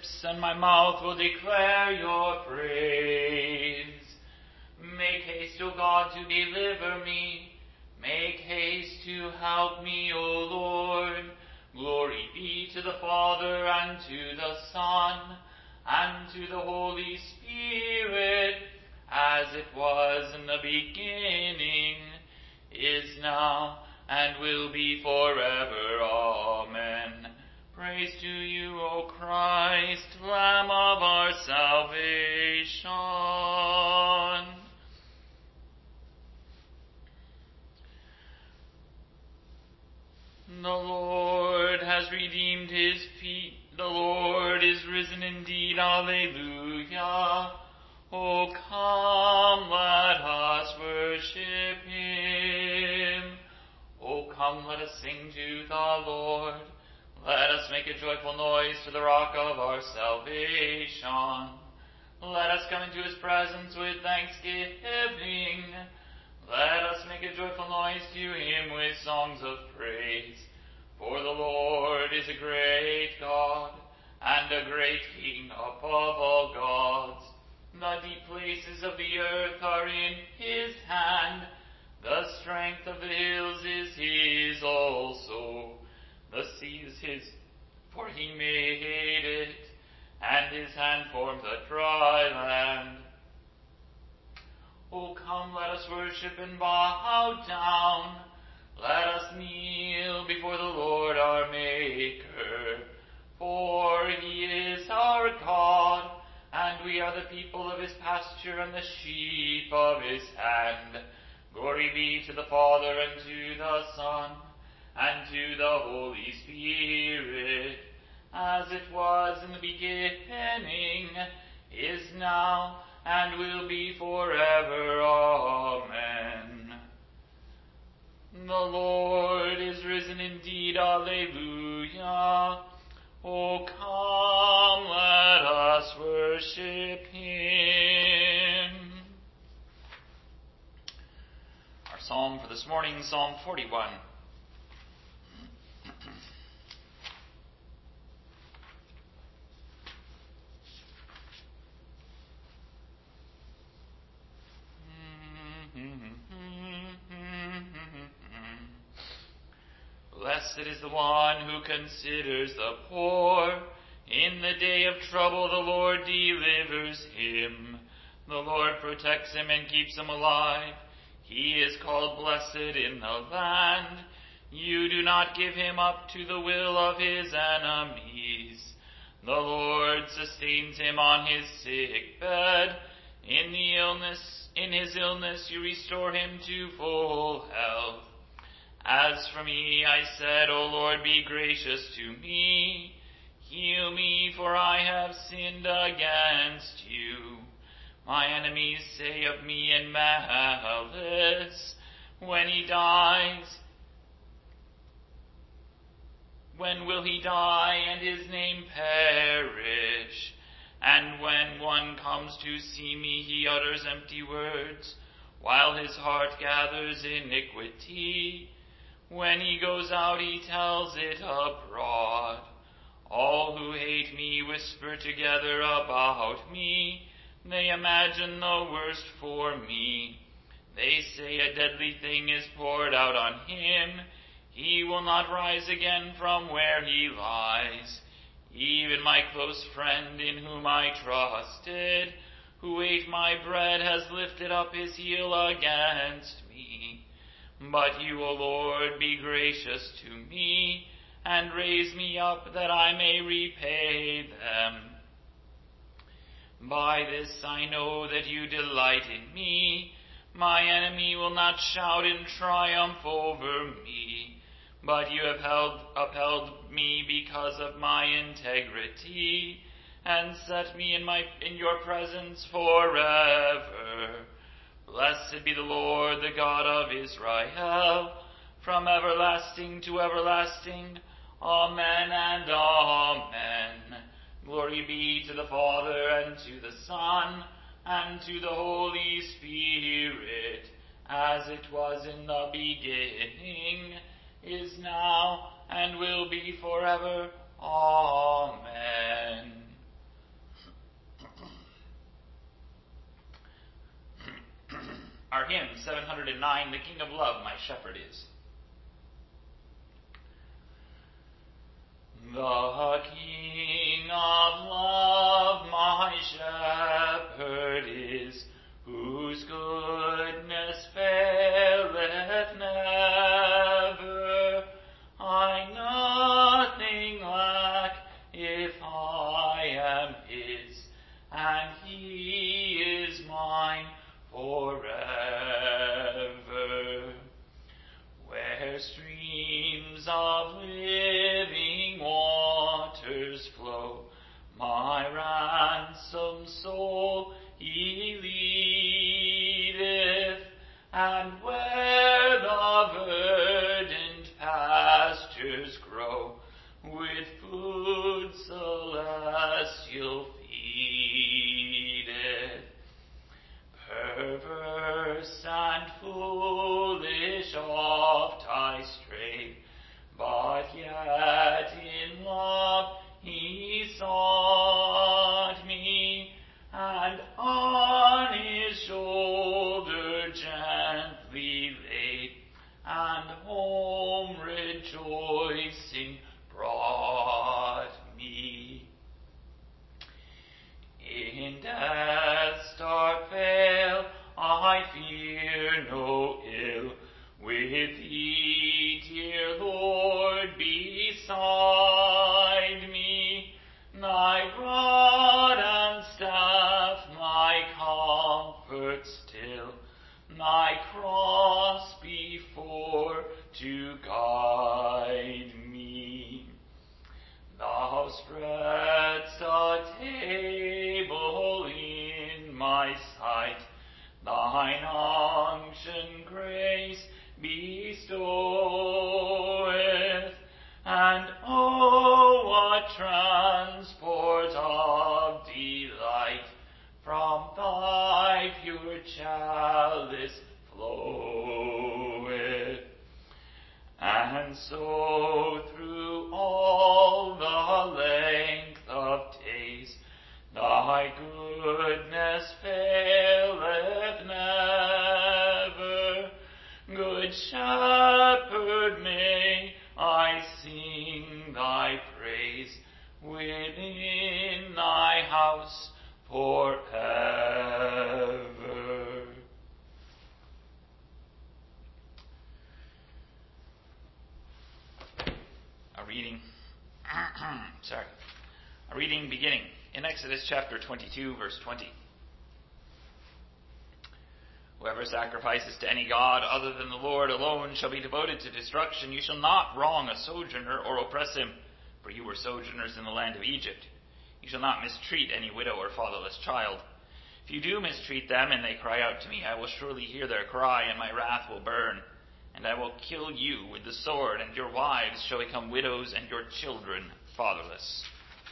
lips and my mouth will declare your praise. Make haste, O God, to deliver me. Make haste to help me, O Lord. Glory be to the Father, and to the Son, and to the Holy Spirit, as it was in the beginning, is now, and will be forever. Amen. Praise to you, O Christ, Lamb of our salvation. The Lord has redeemed his feet. The Lord is risen indeed. Alleluia. O come, let us worship him. O come, let us sing to the Lord. Let us make a joyful noise to the rock of our salvation. Let us come into his presence with thanksgiving. Let us make a joyful noise to him with songs of praise. For the Lord is a great God, and a great King above all gods. The deep places of the earth are in his hand. The strength of the hills is his also. The sea is his, for he made it, and his hand formed the dry land. O come, let us worship and bow down. Let us kneel before the Lord our Maker. For he is our God, and we are the people of his pasture and the sheep of his hand. Glory be to the Father, and to the Son, and to the Holy Spirit, as it was in the beginning, is now, and will be forever. Amen. The Lord is risen indeed. Alleluia. O come, let us worship him. Our psalm for this morning, Psalm 41. Blessed is the one who considers the poor. In the day of trouble the Lord delivers him. The Lord protects him and keeps him alive. He is called blessed in the land. You do not give him up to the will of his enemies. The Lord sustains him on his sick bed. In his illness you restore him to full health. As for me, I said, O Lord, be gracious to me. Heal me, for I have sinned against you. My enemies say of me in malice, when will he die and his name perish? And when one comes to see me, he utters empty words, while his heart gathers iniquity. When he goes out, he tells it abroad. All who hate me whisper together about me. They imagine the worst for me. They say a deadly thing is poured out on him. He will not rise again from where he lies. Even my close friend in whom I trusted, who ate my bread, has lifted up his heel against me. But you, O Lord, be gracious to me, and raise me up that I may repay them. By this I know that you delight in me. My enemy will not shout in triumph over me, but you have upheld me because of my integrity, and set me in your presence forever. Blessed be the Lord, the God of Israel, from everlasting to everlasting. Amen and amen. Glory be to the Father, and to the Son, and to the Holy Spirit, as it was in the beginning, is now, and will be forever. Amen. Our hymn 709, The King of Love, My Shepherd is. The King of Love, my shepherd is, whose goodness faileth never. I nothing lack if I am his, and he is mine forever. Where streams of living waters flow, my ransomed soul he leadeth, and where the verdant pastures grow, with food celestial feedeth. Perverse and foolish oft I stray, but yet in love he sought me, and on his shoulder gently laid, and home rejoicing brought me. In death's dark vale I fear no ill, with thee, dear Lord, beside me. Thy rod and staff my comfort still, thy cross before to guide me. Thou spreadst a table in my sight, thine unction grace bestoweth, and oh, what transport of delight from thy pure chalice floweth. And so through all the length of days thy goodness faileth never. Good Shepherd, may I sing thy praise within thy house forever. A reading beginning in Exodus chapter 22, verse 20. Whoever sacrifices to any god other than the Lord alone shall be devoted to destruction. You shall not wrong a sojourner or oppress him, for you were sojourners in the land of Egypt. You shall not mistreat any widow or fatherless child. If you do mistreat them and they cry out to me, I will surely hear their cry, and my wrath will burn. And I will kill you with the sword, and your wives shall become widows, and your children fatherless.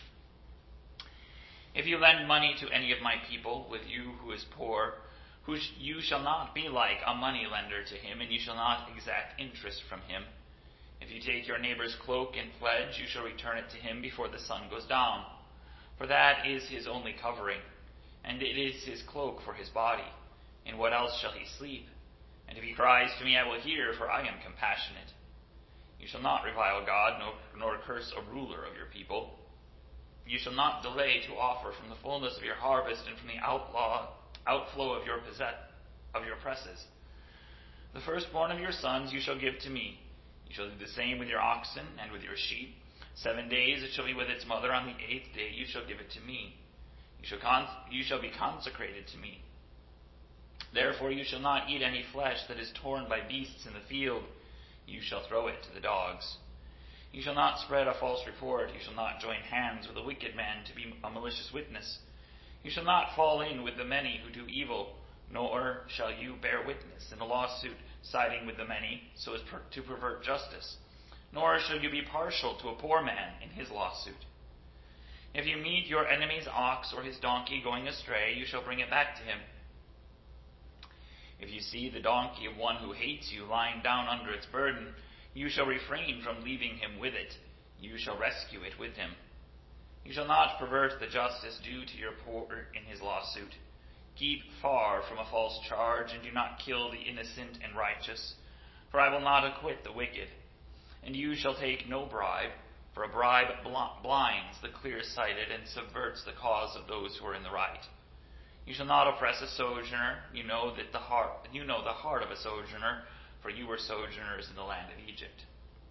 If you lend money to any of my people, with you who is poor, you shall not be like a money lender to him, and you shall not exact interest from him. If you take your neighbor's cloak in pledge, you shall return it to him before the sun goes down. For that is his only covering, and it is his cloak for his body. In what else shall he sleep? And if he cries to me, I will hear, for I am compassionate. You shall not revile God, nor curse a ruler of your people. You shall not delay to offer from the fullness of your harvest and from the outflow of your presses. The firstborn of your sons you shall give to me. You shall do the same with your oxen and with your sheep. 7 days it shall be with its mother. On the 8th day you shall give it to me. You shall be consecrated to me. Therefore you shall not eat any flesh that is torn by beasts in the field. You shall throw it to the dogs. You shall not spread a false report. You shall not join hands with a wicked man to be a malicious witness. You shall not fall in with the many who do evil, nor shall you bear witness in a lawsuit siding with the many so as to pervert justice. Nor shall you be partial to a poor man in his lawsuit. If you meet your enemy's ox or his donkey going astray, you shall bring it back to him. If you see the donkey of one who hates you lying down under its burden, you shall refrain from leaving him with it. You shall rescue it with him. You shall not pervert the justice due to your poor in his lawsuit. Keep far from a false charge, and do not kill the innocent and righteous, for I will not acquit the wicked. And you shall take no bribe, for a bribe blinds the clear-sighted and subverts the cause of those who are in the right. You shall not oppress a sojourner. You know the heart of a sojourner, for you were sojourners in the land of Egypt.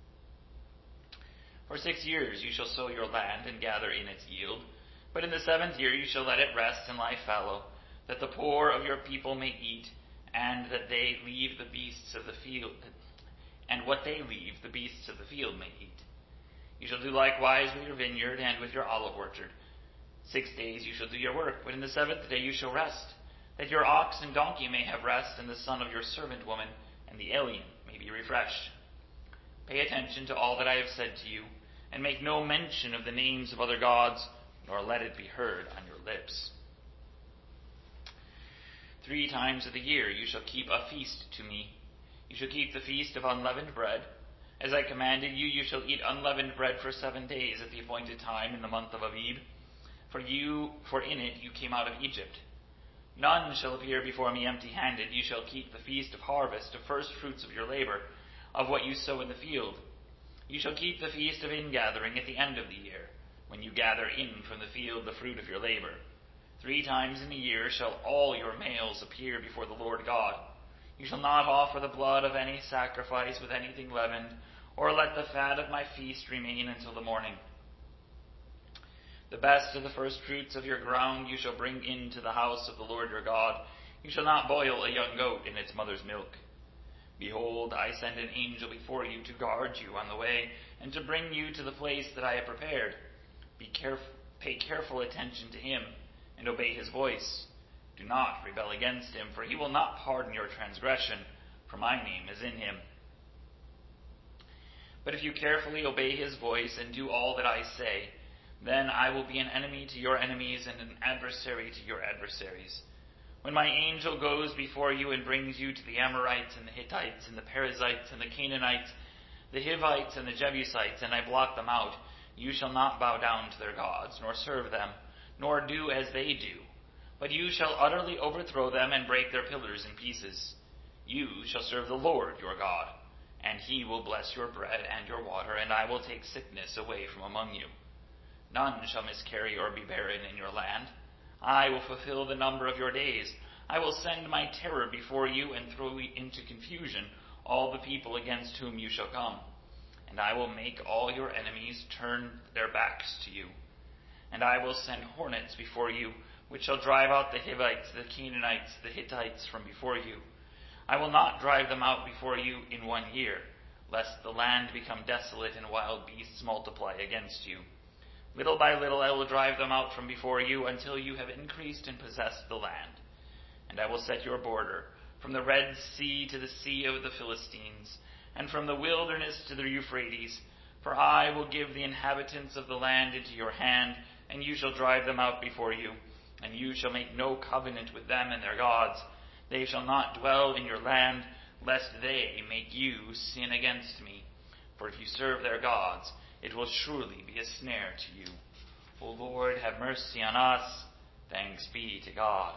For 6 years you shall sow your land and gather in its yield, but in the 7th year you shall let it rest and lie fallow, that the poor of your people may eat, and that they leave the beasts of the field, and what they leave the beasts of the field may eat. You shall do likewise with your vineyard and with your olive orchard. 6 days you shall do your work, but in the 7th day you shall rest, that your ox and donkey may have rest, and the son of your servant woman and the alien may be refreshed. Pay attention to all that I have said to you, and make no mention of the names of other gods, nor let it be heard on your lips. 3 times of the year you shall keep a feast to me. You shall keep the feast of unleavened bread. As I commanded you, you shall eat unleavened bread for 7 days at the appointed time in the month of Abib. For in it you came out of Egypt. None shall appear before me empty-handed. You shall keep the feast of harvest, of first fruits of your labor, of what you sow in the field. You shall keep the feast of ingathering at the end of the year, when you gather in from the field the fruit of your labor. 3 times in a year shall all your males appear before the Lord God. You shall not offer the blood of any sacrifice with anything leavened, or let the fat of my feast remain until the morning. The best of the first fruits of your ground you shall bring into the house of the Lord your God. You shall not boil a young goat in its mother's milk. Behold, I send an angel before you to guard you on the way, and to bring you to the place that I have prepared. Pay careful attention to him, and obey his voice. Do not rebel against him, for he will not pardon your transgression, for my name is in him. But if you carefully obey his voice and do all that I say, then I will be an enemy to your enemies and an adversary to your adversaries. When my angel goes before you and brings you to the Amorites and the Hittites and the Perizzites and the Canaanites, the Hivites and the Jebusites, and I block them out, you shall not bow down to their gods, nor serve them, nor do as they do. But you shall utterly overthrow them and break their pillars in pieces. You shall serve the Lord your God, and he will bless your bread and your water, and I will take sickness away from among you. None shall miscarry or be barren in your land. I will fulfill the number of your days. I will send my terror before you and throw into confusion all the people against whom you shall come. And I will make all your enemies turn their backs to you. And I will send hornets before you, which shall drive out the Hivites, the Canaanites, the Hittites from before you. I will not drive them out before you in 1 year, lest the land become desolate and wild beasts multiply against you. Little by little I will drive them out from before you until you have increased and possessed the land. And I will set your border from the Red Sea to the Sea of the Philistines, and from the wilderness to the Euphrates. For I will give the inhabitants of the land into your hand, and you shall drive them out before you. And you shall make no covenant with them and their gods. They shall not dwell in your land, lest they make you sin against me. For if you serve their gods, it will surely be a snare to you. O Lord, have mercy on us. Thanks be to God.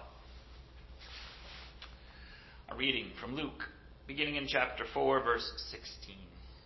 A reading from Luke, beginning in chapter 4, verse 16.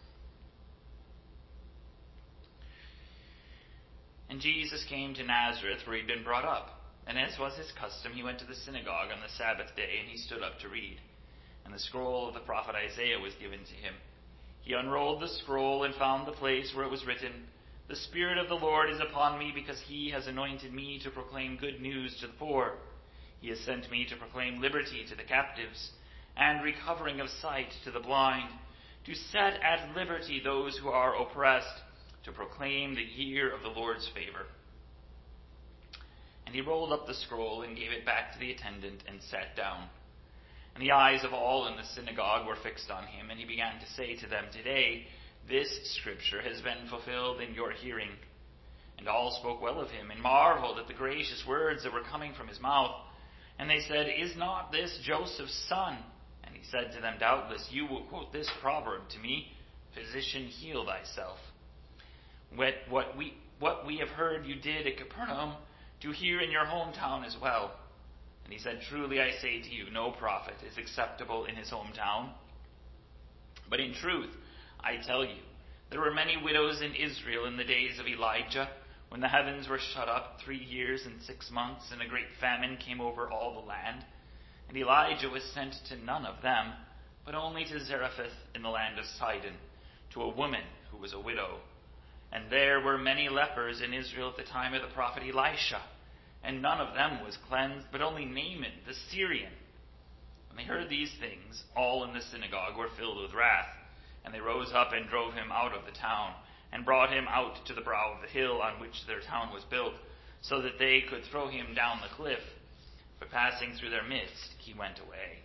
And Jesus came to Nazareth, where he had been brought up. And as was his custom, he went to the synagogue on the Sabbath day, and he stood up to read. And the scroll of the prophet Isaiah was given to him. He unrolled the scroll and found the place where it was written, "The Spirit of the Lord is upon me, because he has anointed me to proclaim good news to the poor. He has sent me to proclaim liberty to the captives, and recovering of sight to the blind, to set at liberty those who are oppressed, to proclaim the year of the Lord's favor." And he rolled up the scroll and gave it back to the attendant and sat down. And the eyes of all in the synagogue were fixed on him, and he began to say to them, "Today this scripture has been fulfilled in your hearing." And all spoke well of him, and marveled at the gracious words that were coming from his mouth. And they said, "Is not this Joseph's son?" And he said to them, "Doubtless you will quote this proverb to me, 'Physician, heal thyself.' What we have heard you did at Capernaum, do here in your hometown as well." And he said, "Truly I say to you, no prophet is acceptable in his hometown. But in truth, I tell you, there were many widows in Israel in the days of Elijah, when the heavens were shut up 3 years and 6 months, and a great famine came over all the land. And Elijah was sent to none of them, but only to Zarephath in the land of Sidon, to a woman who was a widow. And there were many lepers in Israel at the time of the prophet Elisha, and none of them was cleansed, but only Naaman the Syrian." When they heard these things, all in the synagogue were filled with wrath, and they rose up and drove him out of the town, and brought him out to the brow of the hill on which their town was built, so that they could throw him down the cliff. But passing through their midst, he went away.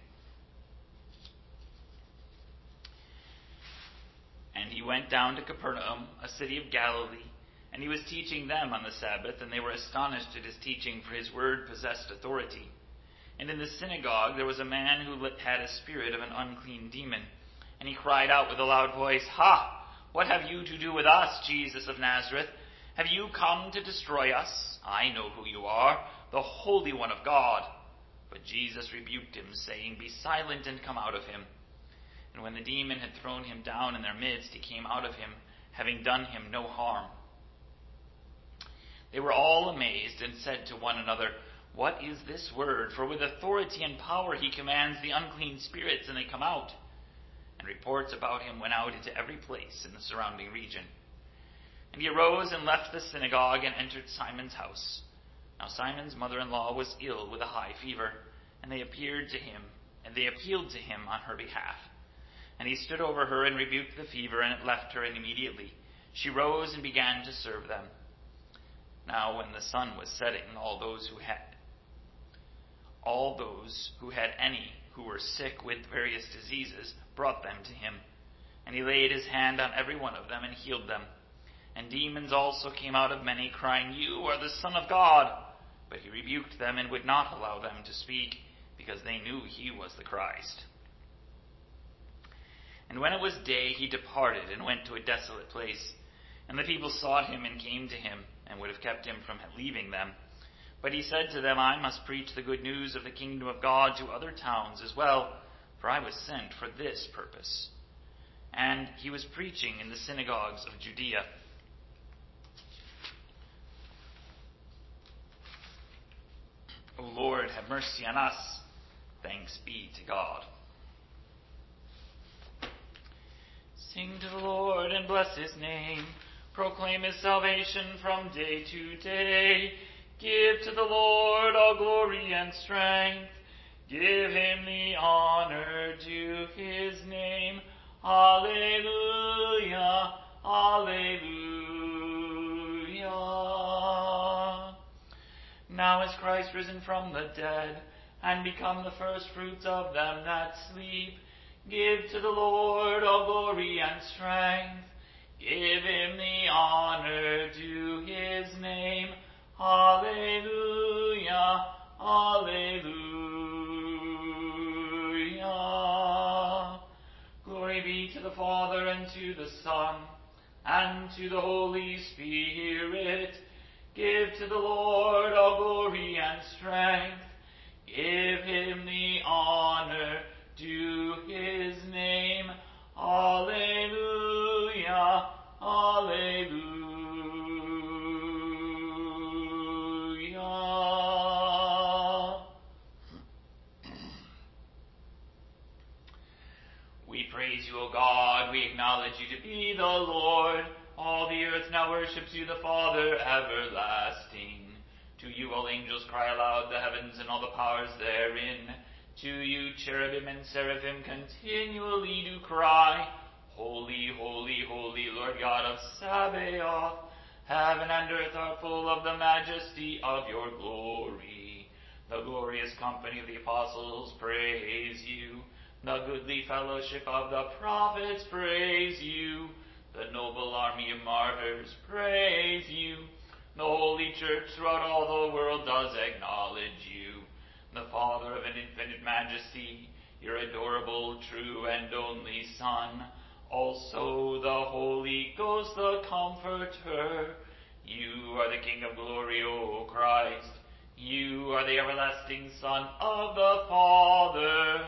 And he went down to Capernaum, a city of Galilee, and he was teaching them on the Sabbath, and they were astonished at his teaching, for his word possessed authority. And in the synagogue there was a man who had a spirit of an unclean demon, and he cried out with a loud voice, "Ha! What have you to do with us, Jesus of Nazareth? Have you come to destroy us? I know who you are, the Holy One of God." But Jesus rebuked him, saying, "Be silent and come out of him." And when the demon had thrown him down in their midst, he came out of him, having done him no harm. They were all amazed and said to one another, "What is this word? For with authority and power he commands the unclean spirits, and they come out." And reports about him went out into every place in the surrounding region. And he arose and left the synagogue and entered Simon's house. Now Simon's mother-in-law was ill with a high fever, and they appealed to him on her behalf. And he stood over her and rebuked the fever, and it left her, and immediately she rose and began to serve them. Now when the sun was setting, all those who had any who were sick with various diseases brought them to him. And he laid his hand on every one of them and healed them. And demons also came out of many, crying, "You are the Son of God." But he rebuked them and would not allow them to speak, because they knew he was the Christ. And when it was day, he departed and went to a desolate place. And the people sought him and came to him, and would have kept him from leaving them. But he said to them, "I must preach the good news of the kingdom of God to other towns as well, for I was sent for this purpose." And he was preaching in the synagogues of Judea. O Lord, have mercy on us. Thanks be to God. Sing to the Lord and bless his name. Proclaim his salvation from day to day. Give to the Lord all glory and strength. Give him the honor due his name. Alleluia, alleluia. Now is Christ risen from the dead, and become the firstfruits of them that sleep. Give to the Lord all glory and strength. Give him the honor due his name. Alleluia, alleluia. Glory be to the Father, and to the Son, and to the Holy Spirit. Give to the Lord all glory and strength. Give him the honor due his name. Alleluia, alleluia. We praise you, O God. We acknowledge you to be the Lord. All the earth now worships you, the Father everlasting. To you all angels cry aloud, the heavens and all the powers therein. To you cherubim and seraphim continually do cry, Holy, holy, holy, Lord God of Sabaoth. Heaven and earth are full of the majesty of your glory. The glorious company of the apostles praise you. The goodly fellowship of the prophets praise you. The noble army of martyrs praise you. The holy church throughout all the world does acknowledge you. The Father of an infinite majesty, your adorable, true, and only Son, also the Holy Ghost, the Comforter. You are the King of glory, O Christ. You are the everlasting Son of the Father.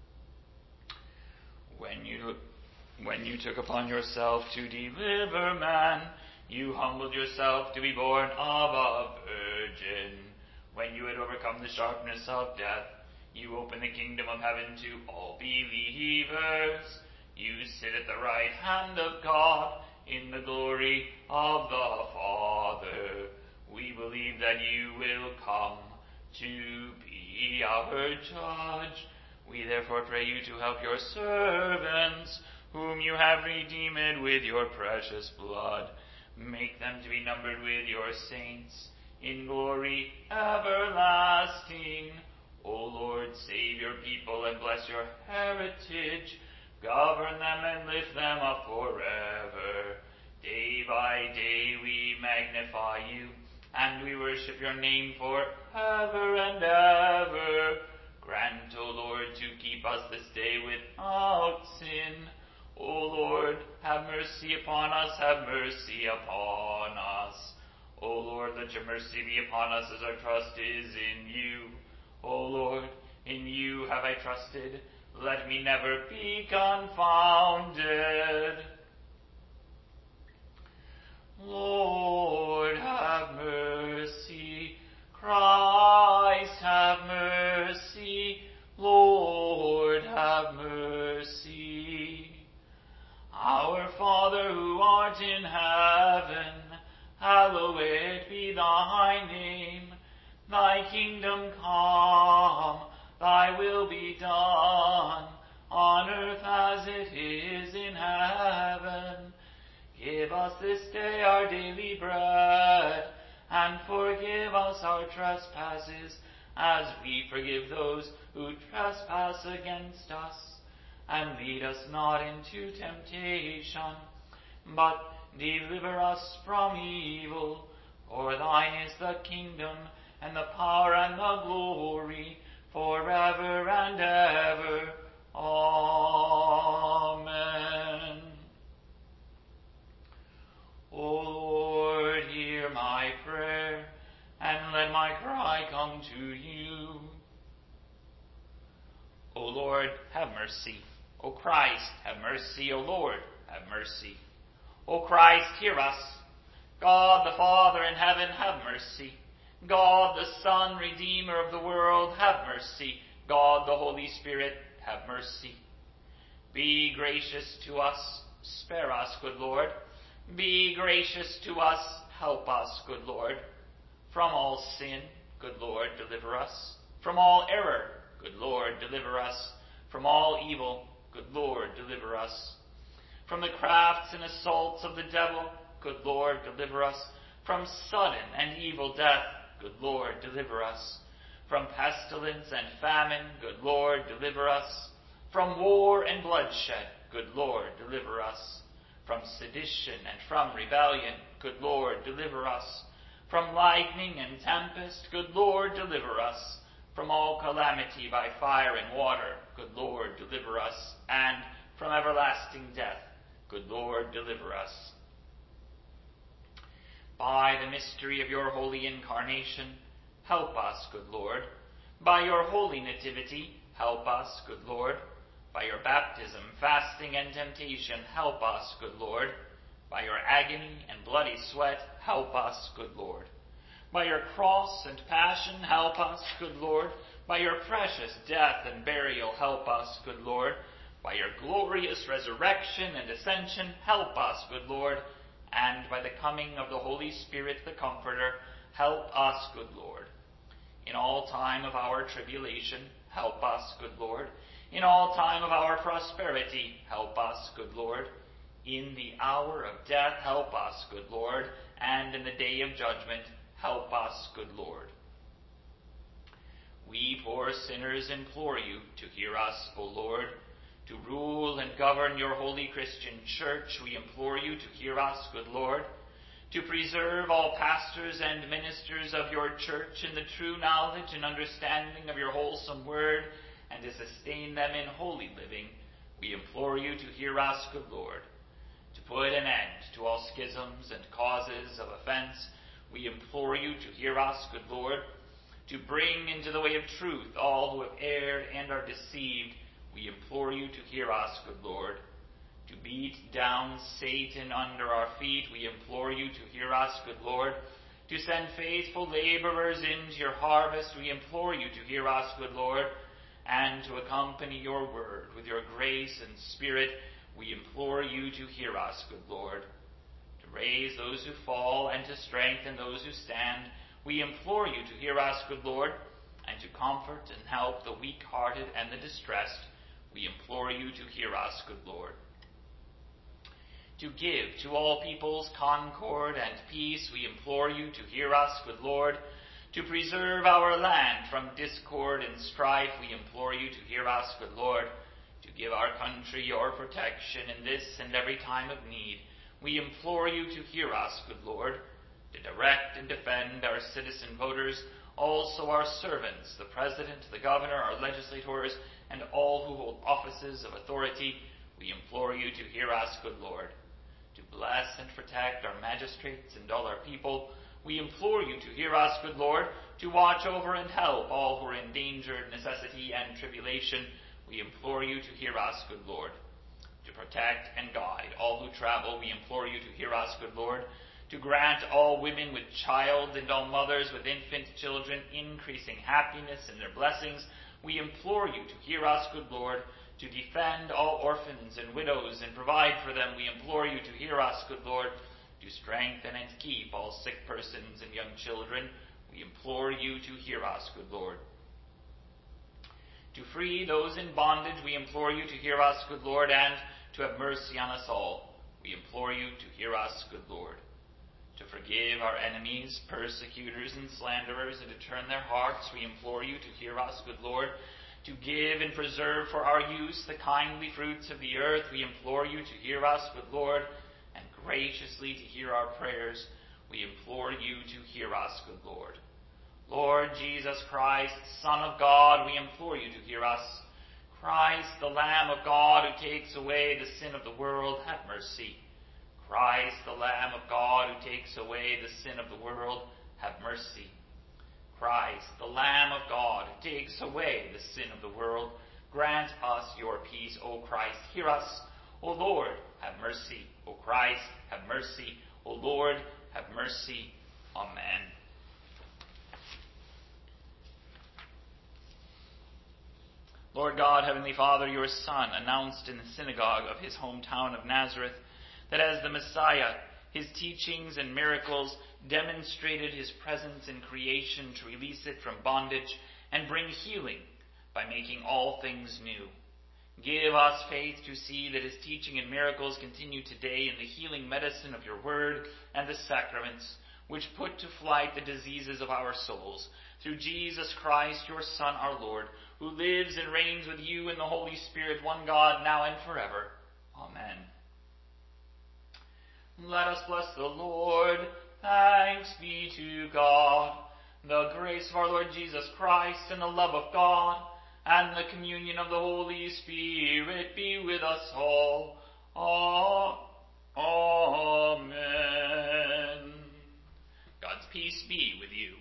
When you took upon yourself to deliver man, you humbled yourself to be born of a virgin. When you had overcome the sharpness of death, you opened the kingdom of heaven to all believers. You sit at the right hand of God in the glory of the Father. We believe that you will come to be our judge. We therefore pray you to help your servants, whom you have redeemed with your precious blood. Make them to be numbered with your saints in glory everlasting. O Lord, save your people and bless your heritage. Govern them and lift them up forever. Day by day we magnify you, and we worship your name forever and ever. Grant, O Lord, to keep us this day without sin. O Lord, have mercy upon us, have mercy upon us. O Lord, let your mercy be upon us as our trust is in you. O Lord, in you have I trusted. Let me never be confounded. Lord, have mercy. Christ, have mercy. Lord, have mercy. Our Father who art in heaven, hallowed be thy name. Thy kingdom come, thy will be done, on earth as it is in heaven. Give us this day our daily bread, and forgive us our trespasses, as we forgive those who trespass against us. And lead us not into temptation, but deliver us from evil. For thine is the kingdom, and the power, and the glory, forever and ever. Amen. O Lord, hear my prayer, and let my cry come to you. O Lord, have mercy. O Christ, have mercy. O Lord, have mercy. O Christ, hear us. God the Father in heaven, have mercy. God the Son, Redeemer of the world, have mercy. God the Holy Spirit, have mercy. Be gracious to us, spare us, good Lord. Be gracious to us, help us, good Lord. From all sin, good Lord, deliver us. From all error, good Lord, deliver us. From all evil, good Lord, deliver us. From the crafts and assaults of the devil, good Lord, deliver us. From sudden and evil death, good Lord, deliver us. From pestilence and famine, good Lord, deliver us. From war and bloodshed, good Lord, deliver us. From sedition and from rebellion, good Lord, deliver us. From lightning and tempest, good Lord, deliver us. From all calamity by fire and water, good Lord, deliver us. And from everlasting death, good Lord, deliver us. By the mystery of your holy incarnation, help us, good Lord. By your holy nativity, help us, good Lord. By your baptism, fasting, and temptation, help us, good Lord. By your agony and bloody sweat, help us, good Lord. By your cross and passion, help us, good Lord. By your precious death and burial, help us, good Lord. By your glorious resurrection and ascension, help us, good Lord. And by the coming of the Holy Spirit, the Comforter, help us, good Lord. In all time of our tribulation, help us, good Lord. In all time of our prosperity, help us, good Lord. In the hour of death, help us, good Lord. And in the day of judgment, help us, good Lord. We poor sinners implore you to hear us, O Lord. To rule and govern your holy Christian church, we implore you to hear us, good Lord. To preserve all pastors and ministers of your church in the true knowledge and understanding of your wholesome word, and to sustain them in holy living, we implore you to hear us, good Lord. To put an end to all schisms and causes of offense, we implore you to hear us, good Lord. to bring into the way of truth all who have erred and are deceived, we implore you to hear us, good Lord. To beat down Satan under our feet, we implore you to hear us, good Lord. To send faithful laborers into your harvest, we implore you to hear us, good Lord. And to accompany your word with your grace and spirit, we implore you to hear us, good Lord. To raise those who fall and to strengthen those who stand, we implore you to hear us, good Lord. And to comfort and help the weak-hearted and the distressed, we implore you to hear us, good Lord. To give to all peoples concord and peace, we implore you to hear us, good Lord. To preserve our land from discord and strife, we implore you to hear us, good Lord. To give our country your protection in this and every time of need, we implore you to hear us, good Lord. To direct and defend our citizen voters, also our servants, the President, the Governor, our legislators, and all who hold offices of authority, we implore you to hear us, good Lord. To bless and protect our magistrates and all our people, we implore you to hear us, good Lord. To watch over and help all who are in danger, necessity, and tribulation, we implore you to hear us, good Lord. To protect and guide all who travel, we implore you to hear us, good Lord. To grant all women with child and all mothers with infant children increasing happiness in their blessings, we implore you to hear us, good Lord. To defend all orphans and widows and provide for them, we implore you to hear us, good Lord. To strengthen and keep all sick persons and young children, we implore you to hear us, good Lord. To free those in bondage, we implore you to hear us, good Lord, and to have mercy on us all. We implore you to hear us, good Lord. To forgive our enemies, persecutors, and slanderers, and to turn their hearts, we implore you to hear us, good Lord. To give and preserve for our use the kindly fruits of the earth, we implore you to hear us, good Lord, and graciously to hear our prayers, we implore you to hear us, good Lord. Lord Jesus Christ, Son of God, we implore you to hear us. Christ, the Lamb of God who takes away the sin of the world, have mercy. Christ, the Lamb of God who takes away the sin of the world, have mercy. Christ, the Lamb of God who takes away the sin of the world, grant us your peace. O Christ, hear us. O Lord, have mercy. O Christ, have mercy. O Lord, have mercy. Amen. Lord God, Heavenly Father, your Son announced in the synagogue of his hometown of Nazareth that as the Messiah, his teachings and miracles demonstrated his presence in creation to release it from bondage and bring healing by making all things new. Give us faith to see that his teaching and miracles continue today in the healing medicine of your word and the sacraments, which put to flight the diseases of our souls. Through Jesus Christ, your Son, our Lord, who lives and reigns with you in the Holy Spirit, one God, now and forever. Amen. Let us bless the Lord. Thanks be to God. The grace of our Lord Jesus Christ and the love of God and the communion of the Holy Spirit be with us all. Amen. God's peace be with you.